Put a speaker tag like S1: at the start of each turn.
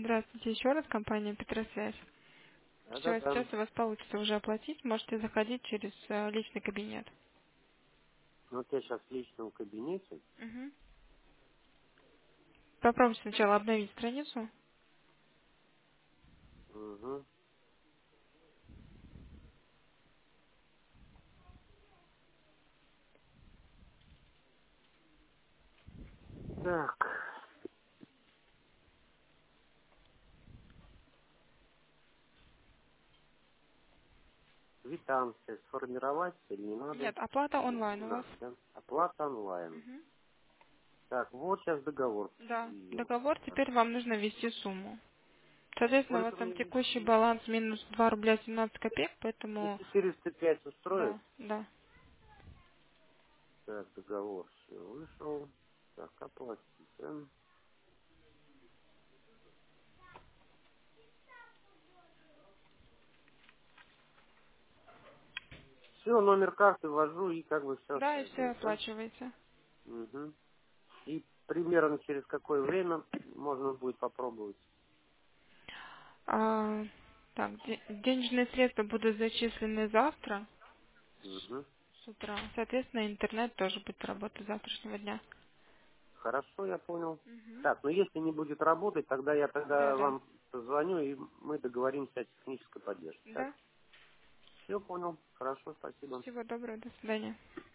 S1: Здравствуйте еще раз, компания Петросвязь. Все,
S2: Да-да-да.
S1: сейчас у вас получится уже оплатить, можете заходить через личный кабинет.
S2: Вот я сейчас в личном кабинете.
S1: Мгм. Попробуйте сначала обновить страницу.
S2: Угу. Так, квитанция сформировать или не надо?
S1: Нет, оплата онлайн у вас.
S2: Надо, да? Оплата онлайн.
S1: Мгм.
S2: Так, вот сейчас договор
S1: Да,
S2: видел.
S1: договор,
S2: Так,
S1: теперь вам нужно ввести сумму. Соответственно, у вас
S2: сколько
S1: там
S2: мне
S1: текущий
S2: ввести?
S1: баланс минус 2 рубля 17 копеек,
S2: Ну,
S1: поэтому
S2: 405 устроит.
S1: да, да.
S2: Так, договор все вышел. Так, оплатить, да? Все, номер карты ввожу и как бы все
S1: Да, и все
S2: сойдет, да?
S1: оплачиваете.
S2: Угу. И примерно через какое время можно будет попробовать?
S1: А, так, денежные средства будут зачислены завтра
S2: Угу.
S1: с утра. Соответственно, интернет тоже будет работать с завтрашнего дня.
S2: Хорошо, я понял.
S1: Мгм.
S2: Так, ну если не будет работать, тогда я
S1: Да,
S2: тогда
S1: да.
S2: вам позвоню, и мы договоримся о технической поддержке. Так?
S1: Да.
S2: Все понял. Хорошо, спасибо.
S1: Всего доброго, до свидания.